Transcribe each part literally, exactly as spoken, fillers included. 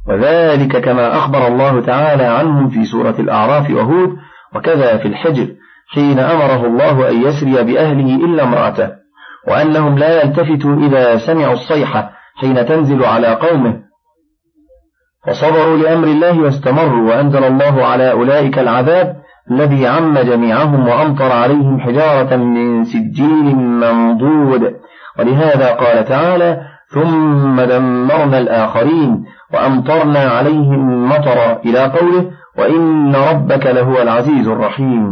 وذلك كما أخبر الله تعالى عنهم في سورة الأعراف وهود، وكذا في الحجر حين أمره الله أن يسري بأهله إلا امرأته، وأنهم لا يلتفتوا إذا سمعوا الصيحة حين تنزل على قومه، فصبروا لأمر الله واستمروا، وأنزل الله على أولئك العذاب الذي عم جميعهم وأمطر عليهم حجارة من سجيل منضود. ولهذا قال تعالى: ثم دمرنا الآخرين وأمطرنا عليهم مطرا، إلى قوله: وإن ربك لهو العزيز الرحيم.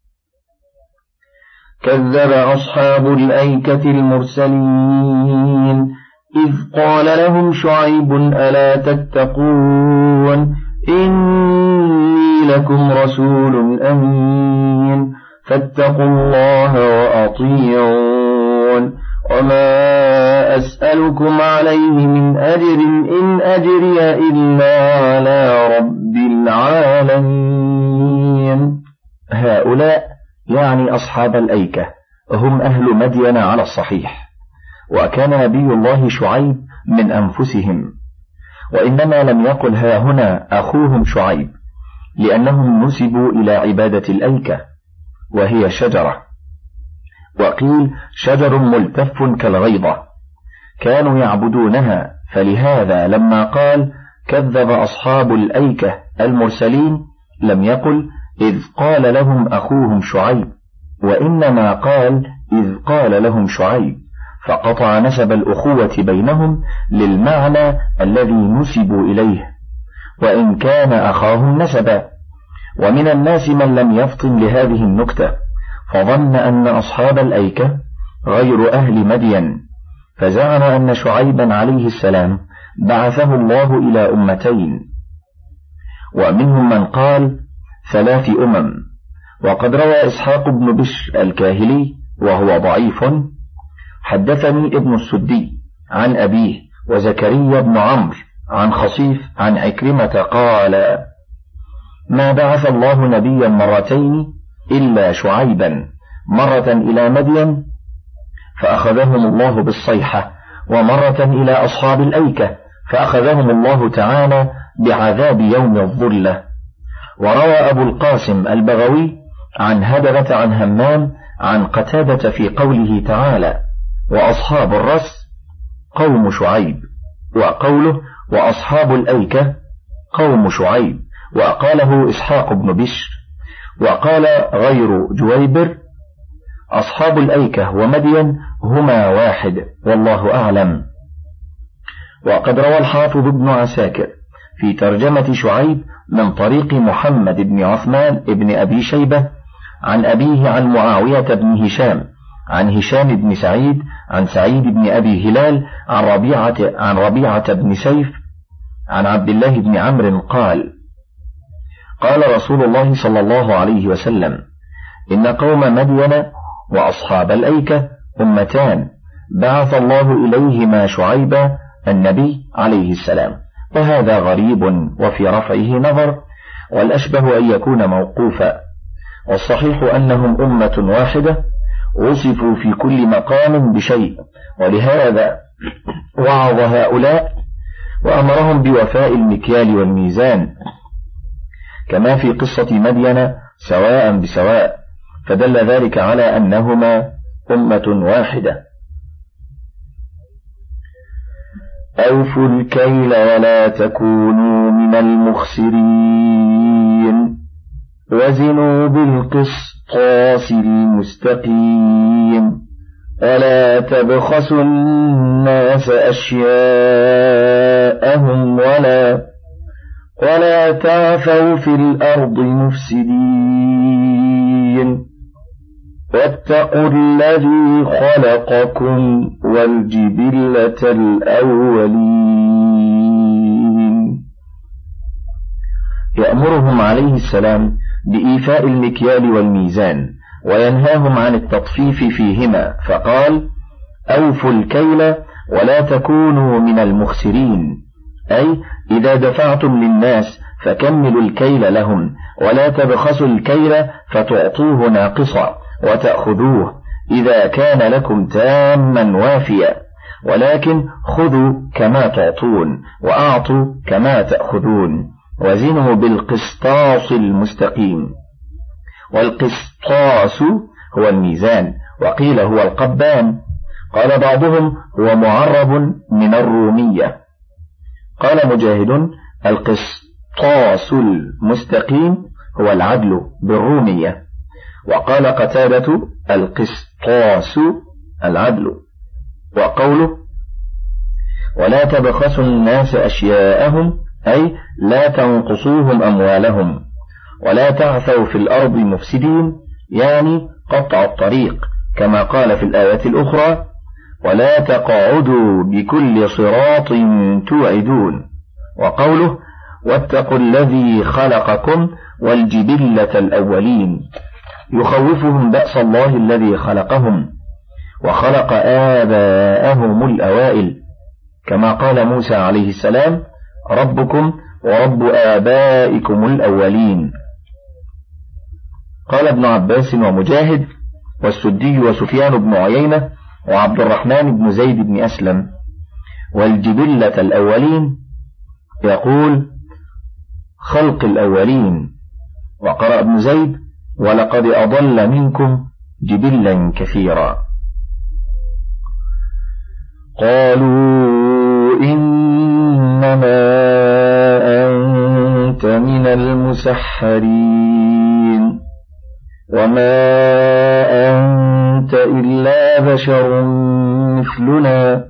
كذب أصحاب الأيكة المرسلين إذ قال لهم شعيب: ألا تتقون إني لكم رسول أمين فاتقوا الله وأطيعون وما أسألكم عليه من أجر إن أجري إلا على رب العالمين. هؤلاء يعني أصحاب الأيكة هم أهل مدين على الصحيح، وكان نبي الله شعيب من أنفسهم، وإنما لم يقل ها هنا أخوهم شعيب لأنهم نسبوا إلى عبادة الأيكة وهي شجرة، وقيل شجر ملتف كالغيضة كانوا يعبدونها، فلهذا لما قال كذب أصحاب الأيكة المرسلين لم يقل إذ قال لهم أخوهم شعيب، وإنما قال إذ قال لهم شعيب، فقطع نسب الأخوة بينهم للمعنى الذي نسبوا إليه وإن كان أخاهم نسبا. ومن الناس من لم يفطن لهذه النكتة فظن أن أصحاب الأيكة غير أهل مدين، فزعم أن شعيبا عليه السلام بعثه الله إلى أمتين، ومنهم من قال ثلاث أمم. وقد روى إسحاق بن بشر الكاهلي وهو ضعيف حدثني ابن السدي عن أبيه وزكريا بن عمرو عن خصيف عن عكرمة قال: ما بعث الله نبيا مرتين إلا شعيبا، مرة إلى مدين فأخذهم الله بالصيحة، ومرة إلى أصحاب الأيكة فأخذهم الله تعالى بعذاب يوم الظلة. وروى أبو القاسم البغوي عن هدرة عن همام عن قتادة في قوله تعالى: وأصحاب الرس قوم شعيب، وقوله وأصحاب الأيكة قوم شعيب، وقاله إسحاق بن بشر. وقال غير جويبر أصحاب الأيكة ومدين هما واحد، والله أعلم. وقد روى الحافظ ابن عساكر في ترجمة شعيب من طريق محمد بن عثمان بن أبي شيبة عن أبيه عن معاوية بن هشام عن هشام بن سعيد عن سعيد بن أبي هلال عن ربيعة, عن ربيعة بن سيف عن عبد الله بن عمرو قال: قال رسول الله صلى الله عليه وسلم: إن قوم مدين وأصحاب الأيكة أمتان بعث الله إليهما شعيب النبي عليه السلام. وهذا غريب وفي رفعه نظر، والأشبه أن يكون موقوفا، والصحيح أنهم أمة واحدة وصفوا في كل مقام بشيء، ولهذا وعظ هؤلاء وأمرهم بوفاء المكيال والميزان كما في قصة مدين سواء بسواء، فدل ذلك على أنهما أمة واحدة. أوفوا الكيل ولا تكونوا من المخسرين وزنوا بالقسطاس المستقيم ولا تبخسوا الناس أشياءهم ولا ولا تعثوا في الأرض مفسدين واتقوا الذي خلقكم والجبلة الأولين. يأمرهم عليه السلام بإيفاء المكيال والميزان وينهاهم عن التطفيف فيهما، فقال: أوفوا الكيل ولا تكونوا من المخسرين، أي إذا دفعتم للناس فكملوا الكيل لهم، ولا تبخسوا الكيل فتعطوه ناقصا وتأخذوه إذا كان لكم تاما وافيا، ولكن خذوا كما تعطون وأعطوا كما تأخذون وزنوا بالقسطاس المستقيم. والقسطاس هو الميزان، وقيل هو القبان. قال بعضهم هو معرب من الرومية. قال مجاهد القسطاس المستقيم هو العدل بالرومية. وقال قتادة القسطاس العدل. وقوله ولا تبخسوا الناس أشياءهم أي لا تنقصوهم أموالهم ولا تعثوا في الأرض مفسدين، يعني قطع الطريق، كما قال في الآية الأخرى ولا تقعدوا بكل صراط توعدون. وقوله واتقوا الذي خلقكم والجبلة الأولين، يخوفهم بأس الله الذي خلقهم وخلق آباءهم الأوائل، كما قال موسى عليه السلام ربكم ورب آبائكم الأولين. قال ابن عباس ومجاهد والسدي وسفيان بن عيينة وعبد الرحمن بن زيد بن أسلم والجبلة الأولين يقول خلق الأولين. وقرأ ابن زيد ولقد أضل منكم جبلا كثيرا. قالوا إنما أنت من المسحرين وما أنت إلا بشر مثلنا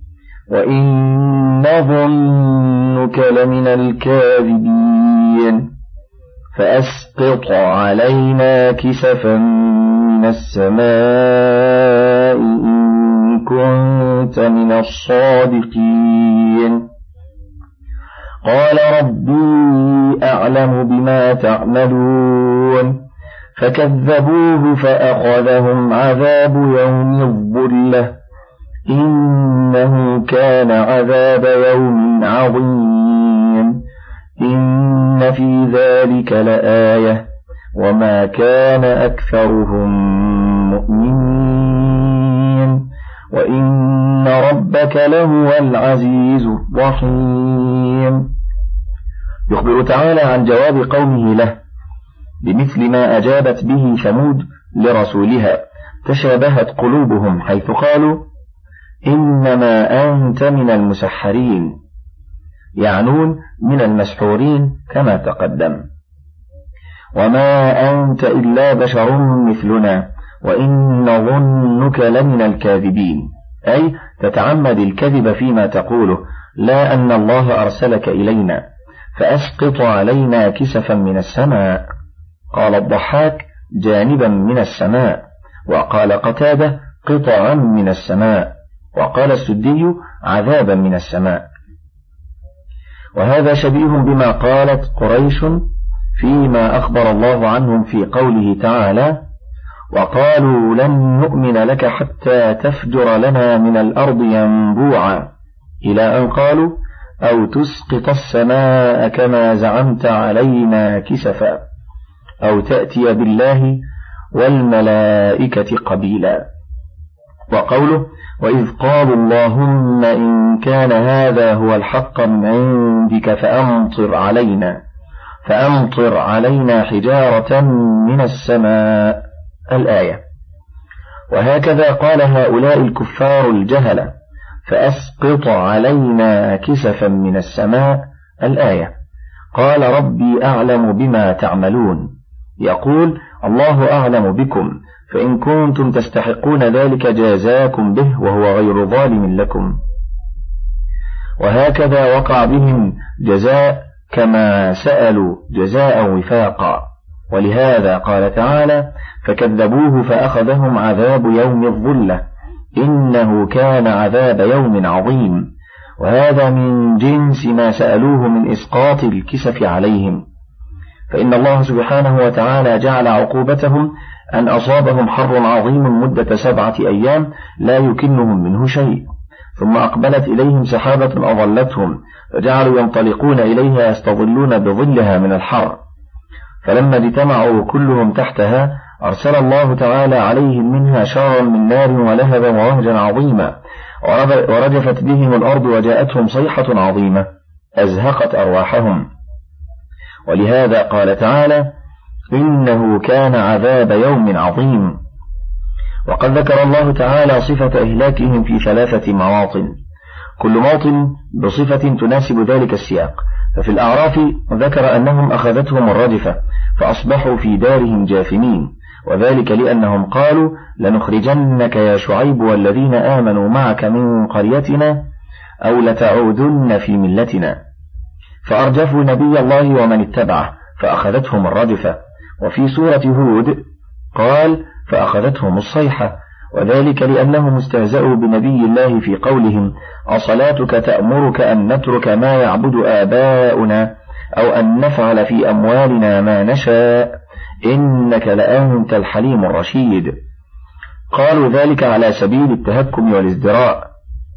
وإن نظنك لمن الكاذبين فأسقط علينا كسفا من السماء إن كنت من الصادقين. قال ربي أعلم بما تعملون فكذبوه فأخذهم عذاب يوم الظلة إنه كان عذاب يوم عظيم. إن في ذلك لآية وما كان أكثرهم مؤمنين وإن ربك لهو العزيز الرحيم. يخبر تعالى عن جواب قومه له بمثل ما أجابت به ثمود لرسولها، تشابهت قلوبهم حيث قالوا إنما أنت من المسحرين، يعنون من المسحورين كما تقدم. وما أنت إلا بشر مثلنا وإن نظنك لمن الكاذبين، أي تتعمد الكذب فيما تقوله لا أن الله أرسلك إلينا فأسقط علينا كسفا من السماء. قال الضحاك جانبا من السماء، وقال قتادة قطعا من السماء، وقال السدي عذابا من السماء. وهذا شبيه بما قالت قريش فيما أخبر الله عنهم في قوله تعالى وقالوا لن نؤمن لك حتى تفجر لنا من الأرض ينبوعا، إلى أن قالوا أو تسقط السماء كما زعمت علينا كسفا أو تأتي بالله والملائكة قبيلا. وقوله وإذ قالوا اللهم إن كان هذا هو الحق من عندك فأمطر علينا فأمطر علينا حجارة من السماء، الآية. وهكذا قال هؤلاء الكفار الجهلة فأسقط علينا كسفا من السماء، الآية. قال ربي أعلم بما تعملون، يقول الله أعلم بكم فإن كنتم تستحقون ذلك جازاكم به وهو غير ظالم لكم. وهكذا وقع بهم جزاء كما سألوا جزاء وفاقا، ولهذا قال تعالى فكذبوه فأخذهم عذاب يوم الظلة إنه كان عذاب يوم عظيم. وهذا من جنس ما سألوه من إسقاط الكسف عليهم، فإن الله سبحانه وتعالى جعل عقوبتهم أن أصابهم حر عظيم مدة سبعة أيام لا يكنهم منه شيء، ثم أقبلت إليهم سحابة أظلتهم فجعلوا ينطلقون إليها يستظلون بظلها من الحر، فلما اجتمعوا كلهم تحتها أرسل الله تعالى عليهم منها شارا من نار ولهبا ووهجا عظيما، ورجفت بهم الأرض وجاءتهم صيحة عظيمة أزهقت أرواحهم. ولهذا قال تعالى: إنه كان عذاب يوم عظيم. وقد ذكر الله تعالى صفة إهلاكهم في ثلاثة مواطن، كل موطن بصفة تناسب ذلك السياق. ففي الأعراف ذكر أنهم أخذتهم الرجفة فأصبحوا في دارهم جاثمين، وذلك لأنهم قالوا: لنخرجنك يا شعيب والذين آمنوا معك من قريتنا أو لتعودن في ملتنا، فأرجفوا نبي الله ومن اتبعه فأخذتهم الرجفة. وفي سورة هود قال: فأخذتهم الصيحة، وذلك لأنهم استهزأوا بنبي الله في قولهم: أصلاتك تأمرك أن نترك ما يعبد آباؤنا أو أن نفعل في أموالنا ما نشاء إنك لأنت الحليم الرشيد. قالوا ذلك على سبيل التهكم والازدراء،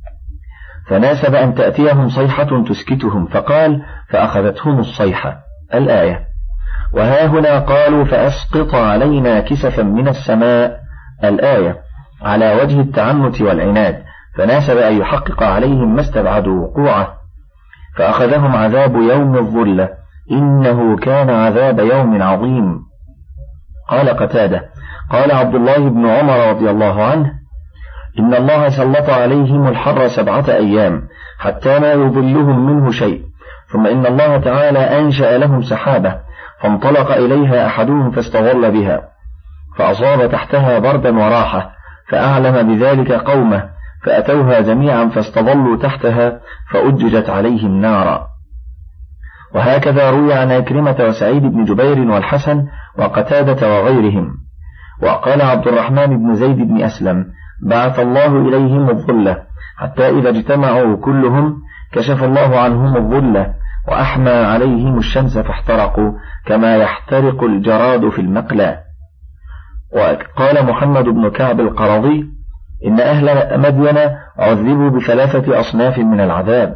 فناسب أن تأتيهم صيحة تسكتهم، فقال: فأخذتهم الصيحة الآية. وها هنا قالوا: فأسقط علينا كسفا من السماء الآية، على وجه التعنت والعناد، فناسب أن يحقق عليهم ما استبعدوا وقوعه. فأخذهم عذاب يوم الظلة إنه كان عذاب يوم عظيم. قال قتادة: قال عبد الله بن عمر رضي الله عنه: إن الله سلط عليهم الحر سبعة أيام حتى ما يظلهم منه شيء، ثم إن الله تعالى أنشأ لهم سحابة فانطلق إليها أحدهم فاستظل بها فأصاب تحتها بردا وراحة، فأعلم بذلك قومه فأتوها جميعا فاستظلوا تحتها فأججت عليهم نارا. وهكذا روي عن عكرمة وسعيد بن جبير والحسن وقتادة وغيرهم. وقال عبد الرحمن بن زيد بن أسلم: بعث الله إليهم الظلة حتى إذا اجتمعوا كلهم كشف الله عنهم الظلة وأحمى عليهم الشمس فاحترقوا كما يحترق الجراد في المقلى. وقال محمد بن كعب القرظي: إن أهل مدين عذبوا بثلاثة أصناف من العذاب: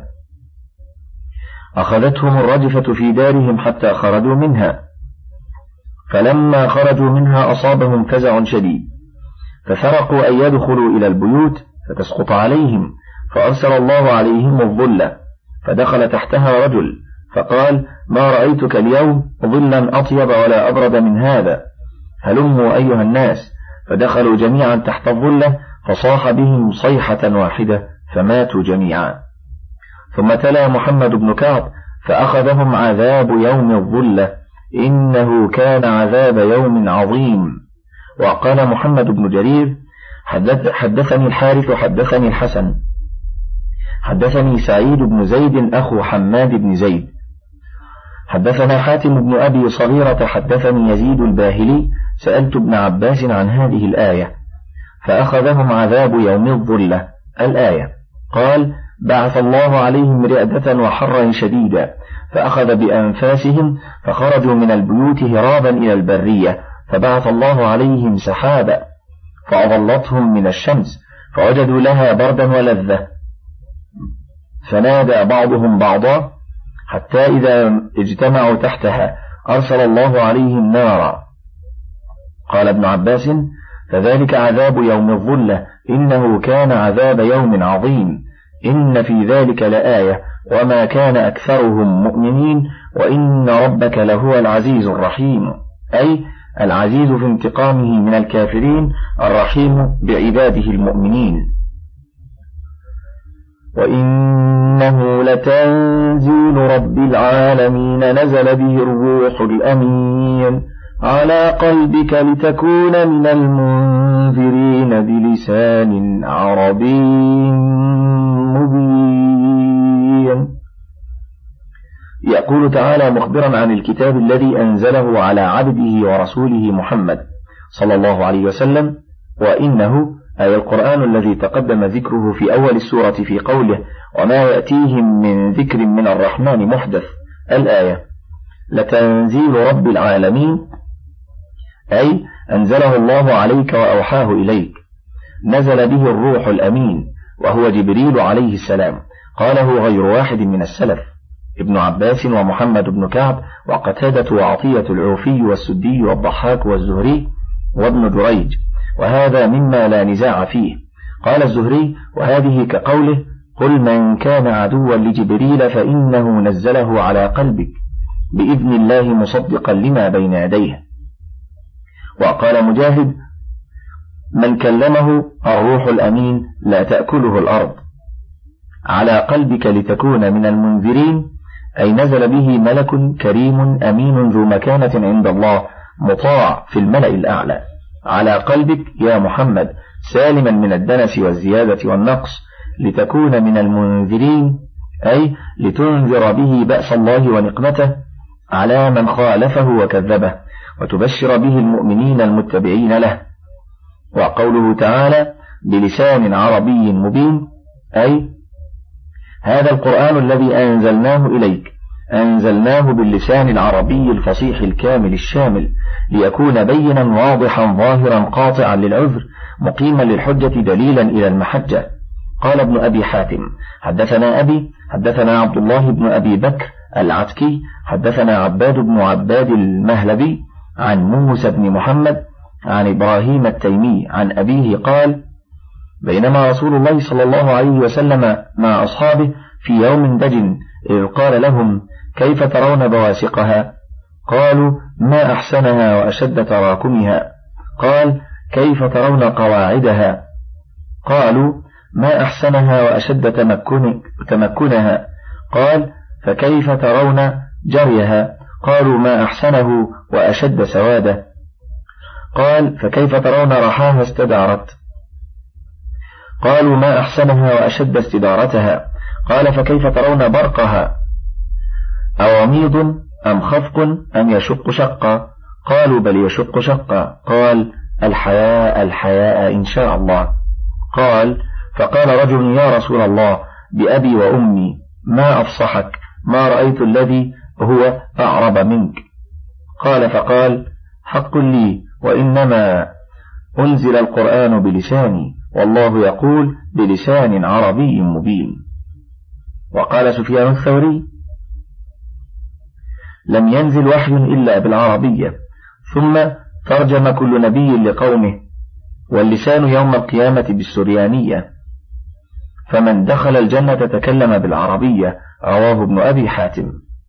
أخذتهم الرجفة في دارهم حتى خرجوا منها، فلما خرجوا منها أصابهم فزع شديد ففرقوا أن يدخلوا إلى البيوت فتسقط عليهم، فأرسل الله عليهم الظلة فدخل تحتها رجل فقال: ما رأيتك اليوم ظلا أطيب ولا أبرد من هذا، هلموا أيها الناس، فدخلوا جميعا تحت الظلة فصاح بهم صيحة واحدة فماتوا جميعا. ثم تلا محمد بن كعب: فأخذهم عذاب يوم الظلة إنه كان عذاب يوم عظيم. وقال محمد بن جرير: حدث حدثني الحارث حدثني الحسن حدثني سعيد بن زيد أخو حماد بن زيد حدثنا حاتم بن أبي صغيرة حدثني يزيد الباهلي: سألت ابن عباس عن هذه الآية: فأخذهم عذاب يوم الظلة الآية. قال: بعث الله عليهم رعدة وحرا شديدا فأخذ بأنفاسهم فخرجوا من البيوت هرابا إلى البرية، فبعث الله عليهم سحابا فأظلتهم من الشمس فوجدوا لها بردا ولذة، فنادى بعضهم بعضا حتى إذا اجتمعوا تحتها أرسل الله عليهم نارا. قال ابن عباس: فذلك عذاب يوم الظلة إنه كان عذاب يوم عظيم، إن في ذلك لآية وما كان أكثرهم مؤمنين وإن ربك لهو العزيز الرحيم، أي العزيز في انتقامه من الكافرين، الرحيم بعباده المؤمنين. وإنه لتنزيل رب العالمين نزل به الروح الأمين على قلبك لتكون من المنذرين بلسان عربي مبين. يقول تعالى مخبرا عن الكتاب الذي أنزله على عبده ورسوله محمد صلى الله عليه وسلم: وإنه أي القرآن الذي تقدم ذكره في أول السورة في قوله: وما يأتيهم من ذكر من الرحمن محدث الآية. لتنزيل رب العالمين أي أنزله الله عليك وأوحاه إليك، نزل به الروح الأمين وهو جبريل عليه السلام، قاله غير واحد من السلف: ابن عباس ومحمد بن كعب وقتادة وعطية العوفي والسدي والضحاك والزهري وابن جريج، وهذا مما لا نزاع فيه. قال الزهري: وهذه كقوله: قل من كان عدوا لجبريل فإنه نزله على قلبك بإذن الله مصدقا لما بين يديه. وقال مجاهد: من كلمه الروح الأمين لا تأكله الأرض على قلبك لتكون من المنذرين، أي نزل به ملك كريم أمين ذو مكانة عند الله مطاع في الملأ الأعلى على قلبك يا محمد، سالما من الدنس والزيادة والنقص، لتكون من المنذرين، أي لتنذر به بأس الله ونقمته على من خالفه وكذبه، وتبشر به المؤمنين المتبعين له. وقوله تعالى: بلسان عربي مبين، أي هذا القرآن الذي أنزلناه إليك أنزلناه باللسان العربي الفصيح الكامل الشامل، ليكون بينا واضحا ظاهرا قاطعا للعذر مقيما للحجة دليلا إلى المحجة. قال ابن أبي حاتم: حدثنا أبي حدثنا عبد الله بن أبي بكر العتكي حدثنا عباد بن عباد المهلبي عن موسى بن محمد عن إبراهيم التيمي عن أبيه قال: بينما رسول الله صلى الله عليه وسلم مع أصحابه في يوم دجن، إذ قال لهم: كيف ترون بواسقها؟ قالوا: ما أحسنها وأشد تراكمها. قال: كيف ترون قواعدها؟ قالوا: ما أحسنها وأشد تمكن تمكنها. قال: فكيف ترون جريها؟ قالوا: ما أحسنه وأشد سواده. قال: فكيف ترون رحاها استدارت؟ قالوا: ما أحسنها وأشد استدارتها. قال: فكيف ترون برقها؟ أوميض أم خفق أم يشق شقا؟ قالوا: بل يشق شقا. قال: الحياء الحياء إن شاء الله. قال: فقال رجل: يا رسول الله، بأبي وأمي ما أفصحك، ما رأيت الذي هو أعرب منك. قال: فقال: حق لي، وإنما أنزل القرآن بلساني، والله يقول بلسان عربي مبين. وقال سفيان الثوري: لم ينزل وحي إلا بالعربية، ثم ترجم كل نبي لقومه، واللسان يوم القيامة بالسريانية، فمن دخل الجنة تكلم بالعربية. رواه ابن أبي حاتم.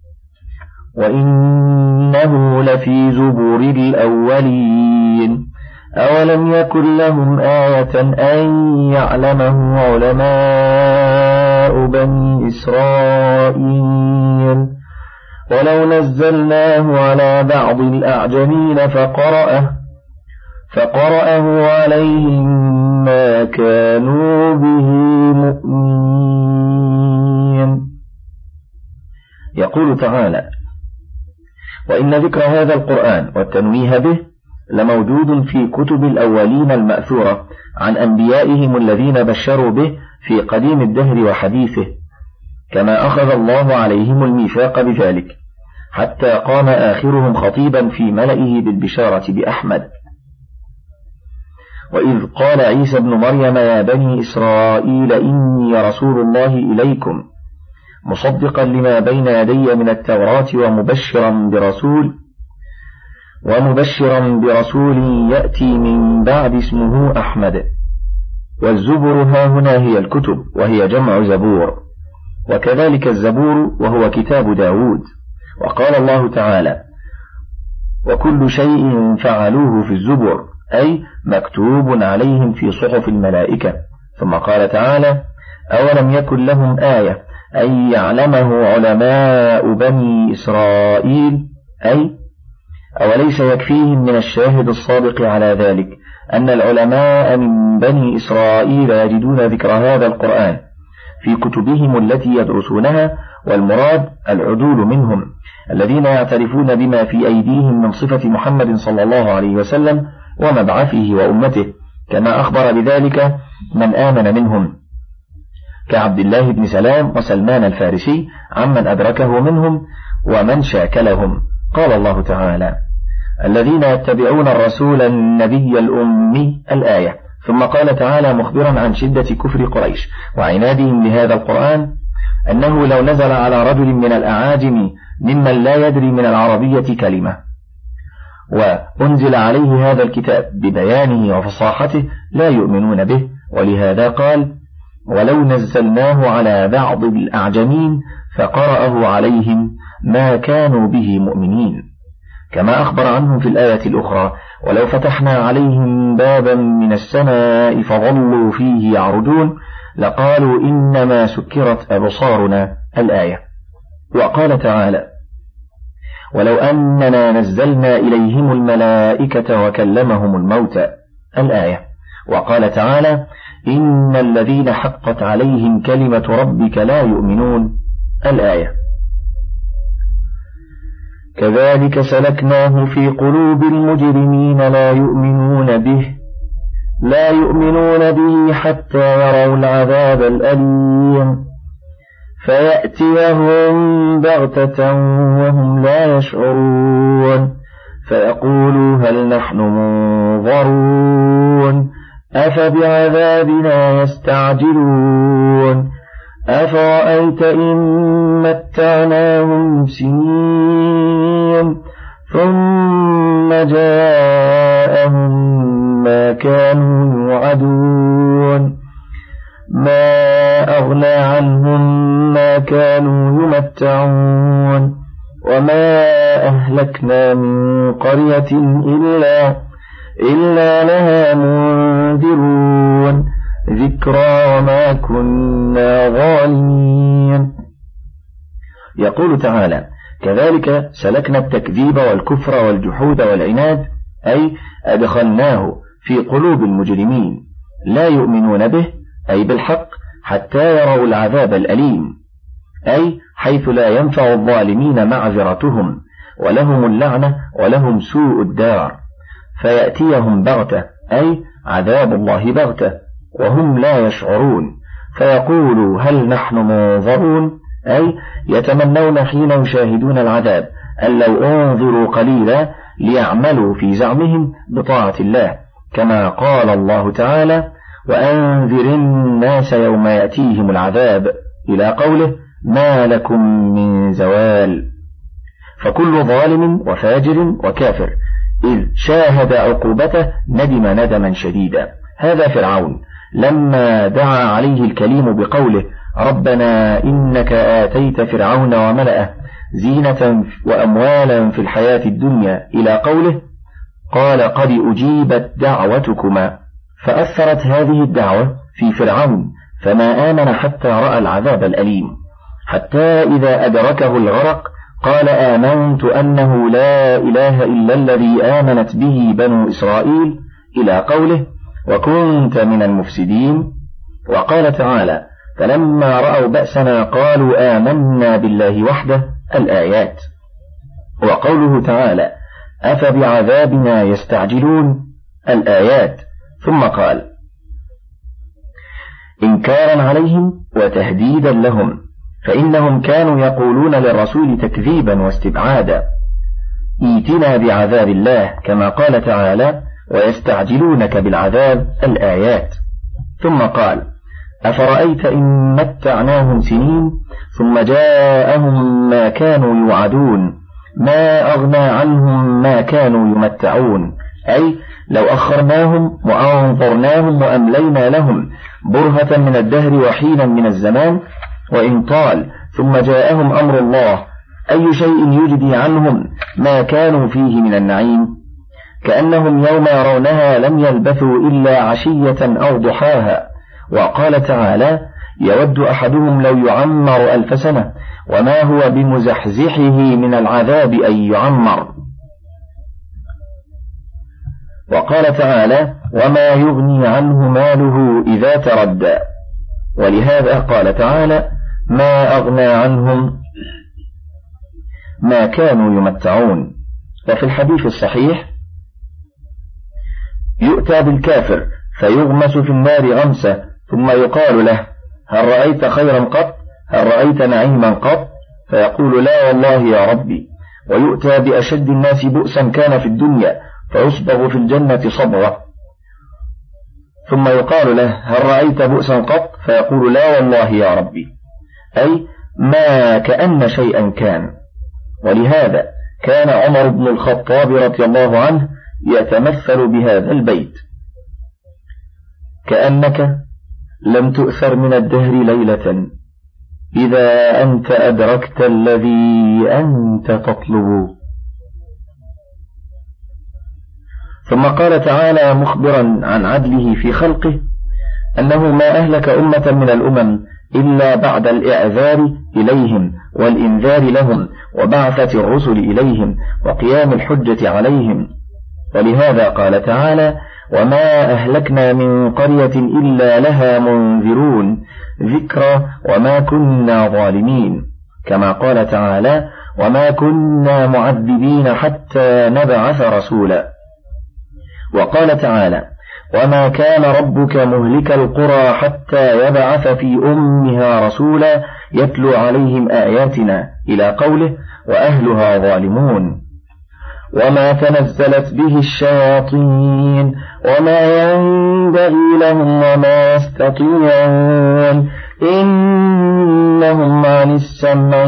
وإنه لفي زبور الأولين، أولم يكن لهم آية أن يعلمه علماء بني إسرائيل، ولو نزلناه على بعض الأعجمين فقرأه فقرأه عليهم ما كانوا به مؤمنين. يقول تعالى: وإن ذكر هذا القرآن والتنويه به لموجود في كتب الأولين المأثورة عن أنبيائهم الذين بشروا به في قديم الدهر وحديثه، كما أخذ الله عليهم الميثاق بذلك، حتى قام آخرهم خطيبا في ملئه بالبشارة بأحمد. وإذ قال عيسى ابن مريم: يا بني إسرائيل إني رسول الله إليكم مصدقا لما بين يدي من التوراة ومبشرا برسول ومبشرا برسول يأتي من بعد اسمه أحمد. والزبر ها هنا هي الكتب، وهي جمع زبور، وكذلك الزبور وهو كتاب داود. وقال الله تعالى: وكل شيء فعلوه في الزبر، أي مكتوب عليهم في صحف الملائكة. ثم قال تعالى: أولم يكن لهم آية أن يعلمه علماء بني إسرائيل، أي أوليس يكفيهم من الشاهد الصادق على ذلك أن العلماء من بني إسرائيل يجدون ذكر هذا القرآن في كتبهم التي يدرسونها، والمراد العدول منهم الذين يعترفون بما في أيديهم من صفة محمد صلى الله عليه وسلم ومبعثه وأمته، كما أخبر بذلك من آمن منهم كعبد الله بن سلام وسلمان الفارسي عمن أدركه منهم ومن شاكلهم. قال الله تعالى: الذين يتبعون الرسول النبي الأمي، الآية. ثم قال تعالى مخبرا عن شدة كفر قريش وعنادهم لهذا القرآن أنه لو نزل على رجل من الأعاجم ممن لا يدري من العربية كلمة وأنزل عليه هذا الكتاب ببيانه وفصاحته لا يؤمنون به، ولهذا قال: ولو نزلناه على بعض الأعجمين فقرأه عليهم ما كانوا به مؤمنين. كما أخبر عنهم في الآية الأخرى: ولو فتحنا عليهم بابا من السماء فظلوا فيه يعرجون لقالوا إنما سكرت أبصارنا، الآية. وقال تعالى: ولو أننا نزلنا إليهم الملائكة وكلمهم الموتى، الآية. وقال تعالى: إن الذين حقت عليهم كلمة ربك لا يؤمنون، الآية. كذلك سلكناه في قلوب المجرمين لا يؤمنون به لا يؤمنون به حتى يروا العذاب الأليم فيأتيهم بغتة وهم لا يشعرون فيقولوا هل نحن منظرون أفبعذابنا يستعجلون أفرأيت إن متعناهم سنين ثم جاءهم ما كانوا يوعدون ما أغنى عنهم ما كانوا يمتعون وما أهلكنا من قرية إلا إلا لها منذرون ذكرى وما كنا ظالمين. يقول تعالى: كذلك سلكنا التكذيب والكفر والجحود والعناد، أي أدخلناه في قلوب المجرمين لا يؤمنون به، أي بالحق، حتى يروا العذاب الأليم، أي حيث لا ينفع الظالمين معذرتهم ولهم اللعنة ولهم سوء الدار، فيأتيهم بغتة، أي عذاب الله بغتة وهم لا يشعرون، فيقولوا هل نحن منظرون، أي يتمنون حين يشاهدون العذاب أن لو أنظروا قليلا ليعملوا في زعمهم بطاعة الله، كما قال الله تعالى: وأنذر الناس يوم يأتيهم العذاب، إلى قوله: ما لكم من زوال. فكل ظالم وفاجر وكافر إذ شاهد عقوبته ندم ندما شديدا. هذا فرعون لما دعا عليه الكليم بقوله: ربنا إنك آتيت فرعون وملأه زينة وأموالا في الحياة الدنيا، إلى قوله: قال قد أجيبت دعوتكما، فأثرت هذه الدعوة في فرعون فما آمن حتى رأى العذاب الأليم، حتى إذا أدركه الغرق قال: آمنت أنه لا إله إلا الذي آمنت به بنو إسرائيل، إلى قوله: وكنت من المفسدين. وقال تعالى: فلما رأوا بأسنا قالوا آمنا بالله وحده، الآيات. وقوله تعالى: أفبعذابنا يستعجلون، الآيات. ثم قال: إنكارا عليهم وتهديدا لهم، فإنهم كانوا يقولون للرسول تكذيبا واستبعادا: ائتنا بعذاب الله، كما قال تعالى: ويستعجلونك بالعذاب، الآيات. ثم قال: أفرأيت إن متعناهم سنين ثم جاءهم ما كانوا يوعدون ما أغنى عنهم ما كانوا يمتعون، أي لو أخرناهم وأنظرناهم وأملينا لهم برهة من الدهر وحينا من الزمان وإن طال ثم جاءهم أمر الله، أي شيء يجدي عنهم ما كانوا فيه من النعيم، كأنهم يوم يرونها لم يلبثوا إلا عشية أو ضحاها. وقال تعالى: يود أحدهم لو يعمر ألف سنة وما هو بمزحزحه من العذاب أن يعمر. وقال تعالى: وما يغني عنه ماله إذا تردى. ولهذا قال تعالى: ما أغنى عنهم ما كانوا يمتعون. وفي الحديث الصحيح: يؤتى بالكافر فيغمس في النار غمسة ثم يقال له: هل رأيت خيرا قط؟ هل رأيت نعيما قط؟ فيقول: لا والله يا ربي. ويؤتى بأشد الناس بؤسا كان في الدنيا فيصبغ في الجنة صبغة ثم يقال له: هل رأيت بؤسا قط؟ فيقول: لا والله يا ربي، أي ما كأن شيئا كان. ولهذا كان عمر بن الخطاب رضي الله عنه يتمثل بهذا البيت: كأنك لم تؤثر من الدهر ليلة إذا أنت أدركت الذي أنت تطلب. ثم قال تعالى مخبرا عن عدله في خلقه أنه ما أهلك أمة من الأمم إلا بعد الإعذار إليهم والإنذار لهم وبعثة الرسل إليهم وقيام الحجة عليهم. ولهذا قال تعالى وما أهلكنا من قرية إلا لها منذرون ذكرى وما كنا ظالمين، كما قال تعالى وما كنا معذبين حتى نبعث رسولا. وقال تعالى وما كان ربك مهلك القرى حتى يبعث في أمها رسولا يتلو عليهم آياتنا إلى قوله وأهلها ظالمون. وما تنزلت به الشياطين وما ينبغي لهم وما يستطيعون إنهم عن السمع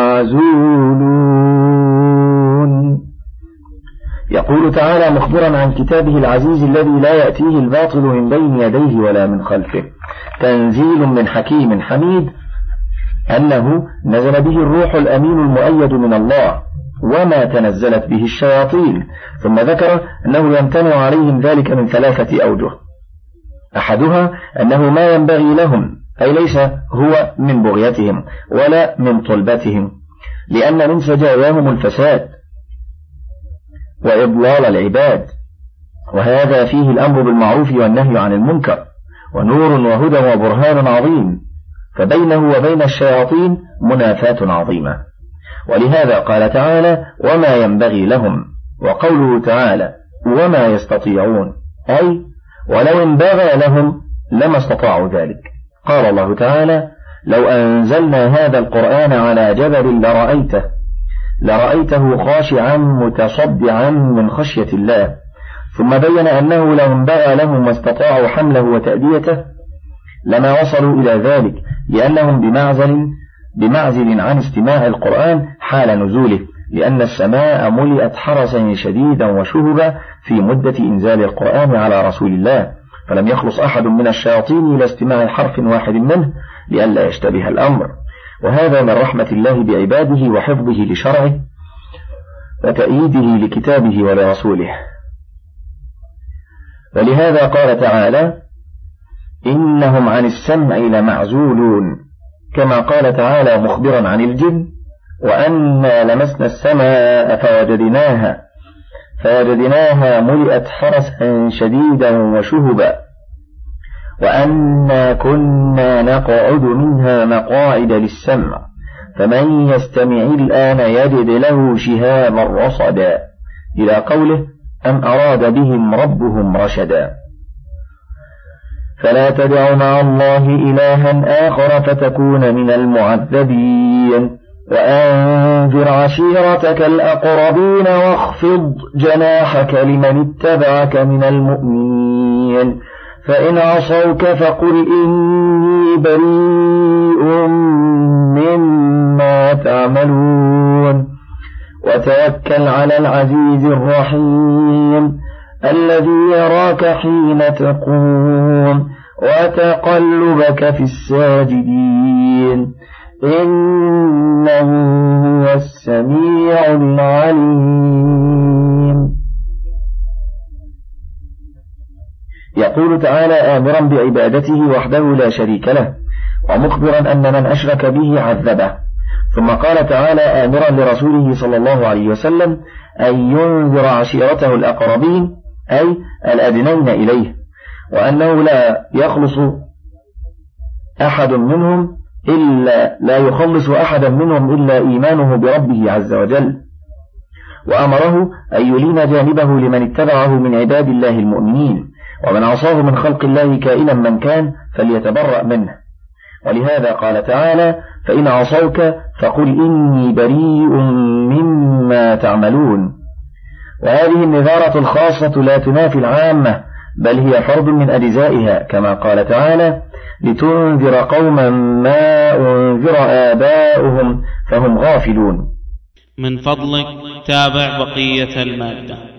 لمعزولون. يقول تعالى مخبرا عن كتابه العزيز الذي لا يأتيه الباطل من بين يديه ولا من خلفه تنزيل من حكيم حميد أنه نزل به الروح الأمين المؤيد من الله وما تنزلت به الشياطين، ثم ذكر أنه يمتنع عليهم ذلك من ثلاثة أوجه. أحدها أنه ما ينبغي لهم، أي ليس هو من بغيتهم ولا من طلبتهم، لأن من سجاياهم الفساد وإضلال العباد، وهذا فيه الأمر بالمعروف والنهي عن المنكر ونور وهدى وبرهان عظيم، فبينه وبين الشياطين منافاة عظيمة. ولهذا قال تعالى وما ينبغي لهم، وقوله تعالى وما يستطيعون أي ولو انبغى لهم لما استطاعوا ذلك. قال الله تعالى لو أنزلنا هذا القرآن على جبل لرأيته لرأيته خاشعا متصدعا من خشية الله. ثم بين أنه لو انبغى لهم واستطاعوا حمله وتأديته لما وصلوا إلى ذلك، لأنهم بمعزل بمعزل عن استماع القرآن حال نزوله، لأن السماء ملئت حرسا شديدا وشهبا في مدة إنزال القرآن على رسول الله، فلم يخلص أحد من الشياطين إلى استماع حرف واحد منه لئلا يشتبه الأمر. وهذا من رحمة الله بعباده وحفظه لشرعه وتأييده لكتابه ولرسوله. ولهذا قال تعالى إنهم عن السمع لمعزولون، كما قال تعالى مخبرا عن الجن وأنا لمسنا السماء فوجدناها فوجدناها ملئت حرسا شديدا وشهبا وأنا كنا نقعد منها مقاعد للسمع فمن يستمع الآن يجد له شهابا رصدا، إلى قوله أم أراد بهم ربهم رشدا. فلا تدع مع الله إلها آخر فتكون من المعذبين، وأنذر عشيرتك الأقربين واخفض جناحك لمن اتبعك من المؤمنين، فإن عصوك فقل إني بريء مما تعملون، وتوكل على العزيز الرحيم الذي يراك حين تقوم وتقلبك في الساجدين إنه هو السميع العليم. يقول تعالى آمرا بعبادته وحده لا شريك له، ومخبرا أن من أشرك به عذبه. ثم قال تعالى آمرا لرسوله صلى الله عليه وسلم أن ينذر عشيرته الأقربين أي الأدنين إليه، وأنه لا يخلص أحد منهم إلا لا يخلص أحدا منهم إلا إيمانه بربه عز وجل، وأمره أن يلين جانبه لمن اتبعه من عباد الله المؤمنين، ومن عصاه من خلق الله كائنا من كان فليتبرأ منه. ولهذا قال تعالى فإن عصوك فقل إني بريء مما تعملون. وهذه النذارة الخاصة لا تنافي العامة، بل هي فرد من أجزائها، كما قال تعالى لتنذر قوما ما أنذر آباؤهم فهم غافلون. من فضلك تابع بقية المادة.